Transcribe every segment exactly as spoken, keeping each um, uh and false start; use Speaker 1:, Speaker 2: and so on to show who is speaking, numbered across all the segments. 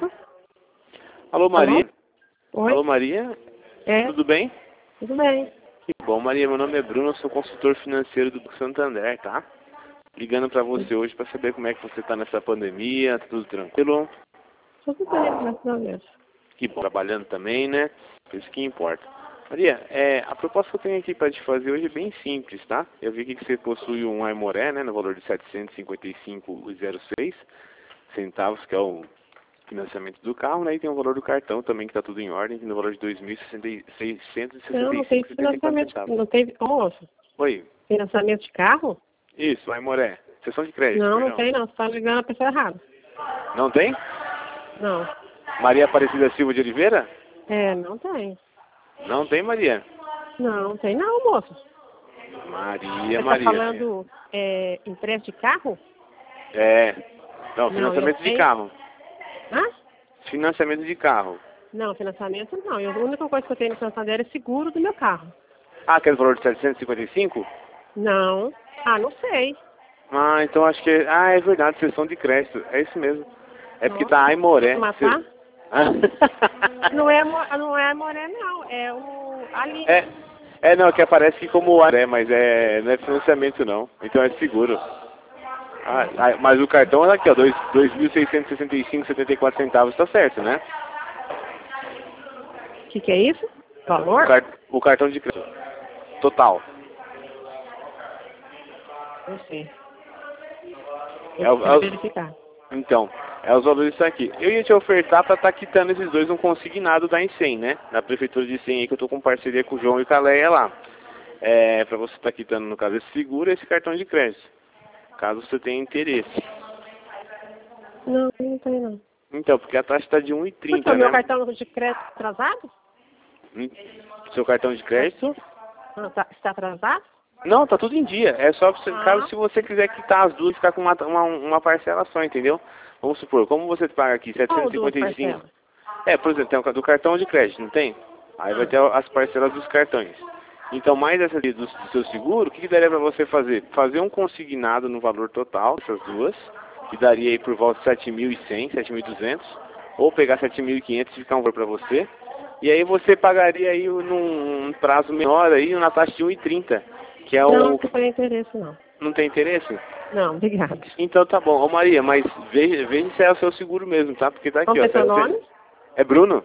Speaker 1: Isso.
Speaker 2: Alô, Maria?
Speaker 1: Alô? Oi?
Speaker 2: Alô, Maria?
Speaker 1: É?
Speaker 2: Tudo bem?
Speaker 1: Tudo bem.
Speaker 2: Que bom, Maria. Meu nome é Bruno, eu sou consultor financeiro do Banco Santander, tá? Ligando pra você hoje pra saber como é que você tá nessa pandemia, tá tudo tranquilo?
Speaker 1: Tudo bem, graças a Deus.
Speaker 2: Que bom, trabalhando também, né? Isso que importa. Maria, é, a proposta que eu tenho aqui para te fazer hoje é bem simples, tá? Eu vi aqui que você possui um Aimoré, né, no valor de setecentos e cinquenta e cinco vírgula zero seis centavos, que é o financiamento do carro, né? E tem o valor do cartão também, que está tudo em ordem, no valor de dois mil seiscentos e
Speaker 1: Não,
Speaker 2: sessenta
Speaker 1: não
Speaker 2: e
Speaker 1: tem
Speaker 2: cinco vírgula setenta e quatro
Speaker 1: financiamento.
Speaker 2: centavos.
Speaker 1: Não tem. Ô, moço,
Speaker 2: Oi,
Speaker 1: financiamento de carro?
Speaker 2: isso, Aimoré. Sessão de crédito,
Speaker 1: Não,
Speaker 2: perdão.
Speaker 1: não tem não. Você está ligando a pessoa errada.
Speaker 2: Não tem?
Speaker 1: Não.
Speaker 2: Maria Aparecida Silva de Oliveira?
Speaker 1: É, não tem.
Speaker 2: Não tem, Maria?
Speaker 1: Não, não tem não, moço.
Speaker 2: Maria,
Speaker 1: Você está
Speaker 2: Maria.
Speaker 1: falando é, empréstimo de carro?
Speaker 2: É. Não,
Speaker 1: Não, eu
Speaker 2: financiamento de
Speaker 1: tenho.
Speaker 2: carro.
Speaker 1: Hã?
Speaker 2: Financiamento de carro.
Speaker 1: Não, financiamento não. Eu, a única coisa que eu tenho no Santander é seguro do meu carro.
Speaker 2: Ah, aquele valor de setecentos e cinquenta e cinco?
Speaker 1: Não. Ah, não sei.
Speaker 2: Ah, então acho que... Ah, é verdade, sessão de crédito. É isso mesmo. É porque
Speaker 1: Nossa,
Speaker 2: tá Aimoré.
Speaker 1: quer matar?
Speaker 2: Cê- Ah.
Speaker 1: Não é, mo- não é Moré, não. É o ali.
Speaker 2: É, é, não, que aparece aqui como Aimoré, mas é, não é financiamento não. Então é seguro. Ah, ah, mas o cartão é aqui, ó, dois mil seiscentos e sessenta e cinco vírgula setenta e quatro centavos, tá certo, né?
Speaker 1: O que, que é isso?
Speaker 2: O,
Speaker 1: Valor?
Speaker 2: car- o cartão de crédito. Total.
Speaker 1: Não sei.
Speaker 2: É,
Speaker 1: Eu
Speaker 2: o- é
Speaker 1: quero
Speaker 2: os,
Speaker 1: verificar.
Speaker 2: então, é os valores disso aqui. Eu ia te ofertar para estar quitando esses dois um consignado da Incem, né? Da prefeitura de Incem aí, que eu tô com parceria com o João e com a Leia lá. É, para você estar quitando, no caso, esse seguro e esse cartão de crédito. Caso você tenha interesse.
Speaker 1: Não, não tem não.
Speaker 2: Então, porque a taxa está de um e
Speaker 1: Por que
Speaker 2: trinta,
Speaker 1: o meu
Speaker 2: né?
Speaker 1: cartão de crédito atrasado?
Speaker 2: Hum, Seu cartão de crédito?
Speaker 1: Ah, tá, está atrasado?
Speaker 2: Não, tá tudo em dia. É só pra você- caso
Speaker 1: Ah,
Speaker 2: se você quiser quitar as duas e ficar com uma, uma, uma parcela só, entendeu? Vamos supor, como você paga aqui
Speaker 1: qual
Speaker 2: setecentos e
Speaker 1: duas
Speaker 2: cinquenta e cinco.
Speaker 1: parcelas?
Speaker 2: É, por exemplo, tem o do cartão de crédito, não tem? Aí vai
Speaker 1: Ah,
Speaker 2: ter as parcelas dos cartões. Então, mais essa ali do, do seu seguro, o que, que daria para você fazer? Fazer um consignado no valor total dessas duas, que daria aí por volta de sete mil e cem, sete mil e duzentos, ou pegar sete mil e quinhentos e ficar um valor para você. E aí você pagaria aí num um prazo menor aí, na taxa de um e trinta, que é
Speaker 1: não,
Speaker 2: o...
Speaker 1: não tem interesse não.
Speaker 2: Não tem interesse?
Speaker 1: Não, obrigada.
Speaker 2: Então tá bom. Ô Maria, mas veja, veja se é o seu seguro mesmo, tá? Porque tá aqui,
Speaker 1: Qual que
Speaker 2: ó.
Speaker 1: é seu
Speaker 2: Você-
Speaker 1: nome?
Speaker 2: É Bruno?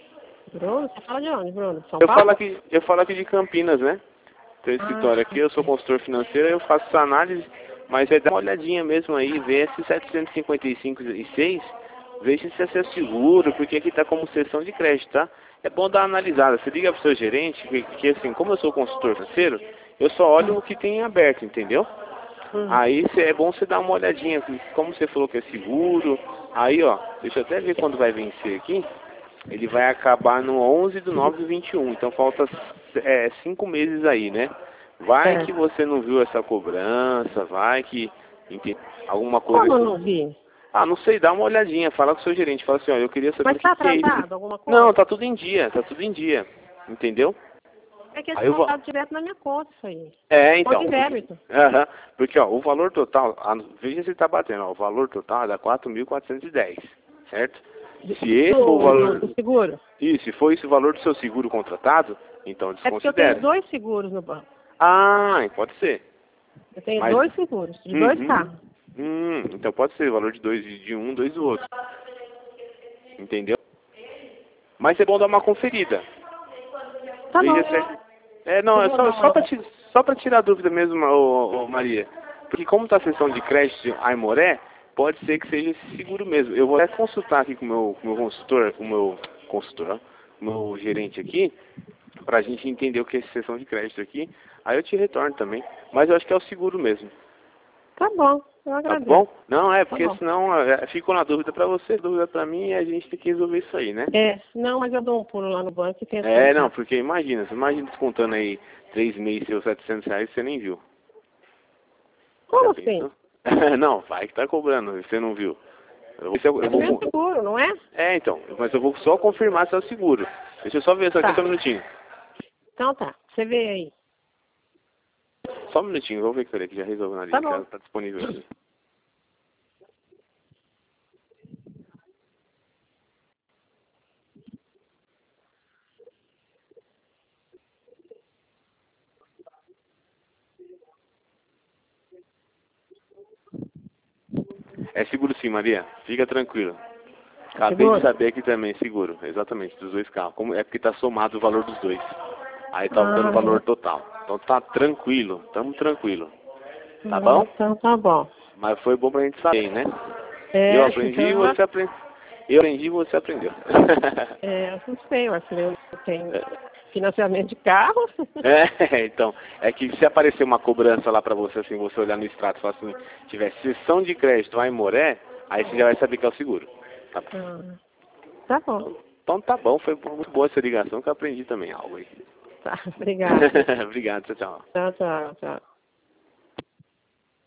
Speaker 1: Bruno? Você fala de onde, Bruno? São
Speaker 2: Eu falo
Speaker 1: Paulo?
Speaker 2: aqui, eu falo aqui de Campinas, né? Tem
Speaker 1: Ah,
Speaker 2: escritório aqui, eu sou consultor financeiro, eu faço essa análise, mas é dar uma olhadinha mesmo aí, ver esse setecentos e cinquenta e cinco e seis, veja se é seu seguro, porque aqui tá como sessão de crédito, tá? É bom dar uma analisada. Você liga pro seu gerente, que, que assim, como eu sou consultor financeiro, eu só olho o que tem em aberto, entendeu?
Speaker 1: hum.
Speaker 2: Aí cê- é bom você dar uma olhadinha, como você falou que é seguro, aí ó, deixa eu até ver quando vai vencer aqui. Ele vai acabar no onze de nove de vinte e um, então falta é, cinco meses aí, né? Vai
Speaker 1: É.
Speaker 2: que você não viu essa cobrança, vai que enfim, alguma coisa
Speaker 1: Como eu
Speaker 2: que...
Speaker 1: não vi?
Speaker 2: Ah, não sei, dá uma olhadinha, fala com o seu gerente, fala assim, ó, eu queria saber
Speaker 1: Mas
Speaker 2: o que,
Speaker 1: está
Speaker 2: que é isso.
Speaker 1: atrasado alguma coisa?
Speaker 2: Não, tá tudo em dia, tá tudo em dia, entendeu?
Speaker 1: É que é
Speaker 2: Aí eu vou...
Speaker 1: descontado direto na minha conta isso aí.
Speaker 2: É, então.
Speaker 1: Conta em débito.
Speaker 2: Aham, porque ó, o valor total, a- veja se tá batendo, ó, o valor total dá quatro mil quatrocentos e dez, certo? Se esse for o
Speaker 1: Do,
Speaker 2: valor...
Speaker 1: do, do seguro?
Speaker 2: E se for esse o valor do seu seguro contratado, então
Speaker 1: É porque eu tenho
Speaker 2: desconsidera.
Speaker 1: dois seguros no banco.
Speaker 2: Ah, pode ser.
Speaker 1: Eu tenho
Speaker 2: Mas...
Speaker 1: dois seguros, de dois
Speaker 2: Uhum.
Speaker 1: carros.
Speaker 2: Hum, então pode ser o valor de dois de um, dois do outro. Entendeu? Mas é bom dar uma conferida.
Speaker 1: Tá bom.
Speaker 2: Veja se... É, não,
Speaker 1: Eu
Speaker 2: é
Speaker 1: vou
Speaker 2: só,
Speaker 1: dar
Speaker 2: só,
Speaker 1: uma-
Speaker 2: pra ti- só pra tirar dúvida mesmo, ô, ô, Maria. Porque como tá a sessão de crédito Aimoré, pode ser que seja esse seguro mesmo. Eu vou até consultar aqui com o meu, com o meu consultor, com o meu consultor, ó, com o meu gerente aqui, pra gente entender o que é essa sessão de crédito aqui. Aí eu te retorno também. Mas eu acho que é o seguro mesmo.
Speaker 1: Tá bom, eu
Speaker 2: Tá
Speaker 1: agradeço.
Speaker 2: bom? Não, é,
Speaker 1: Tá
Speaker 2: porque
Speaker 1: bom.
Speaker 2: senão é, ficou na dúvida pra você, dúvida pra mim, e a gente tem que resolver isso aí, né?
Speaker 1: É, não, mas eu dou um pulo lá no banco e tento
Speaker 2: É, não,
Speaker 1: colocar.
Speaker 2: porque imagina, você imagina descontando aí três meses seus setecentos reais você nem viu.
Speaker 1: Como
Speaker 2: Já
Speaker 1: assim?
Speaker 2: pensou? Não, vai que tá cobrando, você não viu. Eu vou, eu
Speaker 1: É do meu
Speaker 2: vou-
Speaker 1: seguro, não é?
Speaker 2: é, então, mas eu vou só confirmar se é o seguro. Deixa eu só ver, só aqui
Speaker 1: Tá.
Speaker 2: só um minutinho.
Speaker 1: Então tá, você vê aí.
Speaker 2: Só um minutinho, vou ver que já resolveu na
Speaker 1: Tá
Speaker 2: linha, que
Speaker 1: bom.
Speaker 2: ela tá disponível aqui. É seguro sim, Maria. Fica tranquilo. Acabei
Speaker 1: Seguro?
Speaker 2: de saber aqui também, seguro. Exatamente, dos dois carros. Como é porque tá somado o valor dos dois. Aí tá dando o
Speaker 1: Ah,
Speaker 2: valor total. Então tá tranquilo, tamo tranquilo. Tá
Speaker 1: ah,
Speaker 2: bom?
Speaker 1: então tá bom.
Speaker 2: Mas foi bom pra gente saber, né?
Speaker 1: É,
Speaker 2: Eu aprendi e
Speaker 1: então,
Speaker 2: você aprendeu. Eu aprendi e você aprendeu.
Speaker 1: é, eu não sei, eu acho que eu tenho financiamento de carro.
Speaker 2: É, então, é que se aparecer uma cobrança lá pra você, assim, você olhar no extrato e falar assim, tiver sessão de crédito lá em Moré, aí você já vai saber que é o seguro. Tá bom.
Speaker 1: Ah, tá bom.
Speaker 2: Então tá bom, foi muito boa essa ligação que eu aprendi também algo aí.
Speaker 1: Tá, obrigada.
Speaker 2: Obrigado, tchau, tchau.
Speaker 1: Tchau, tchau, tchau.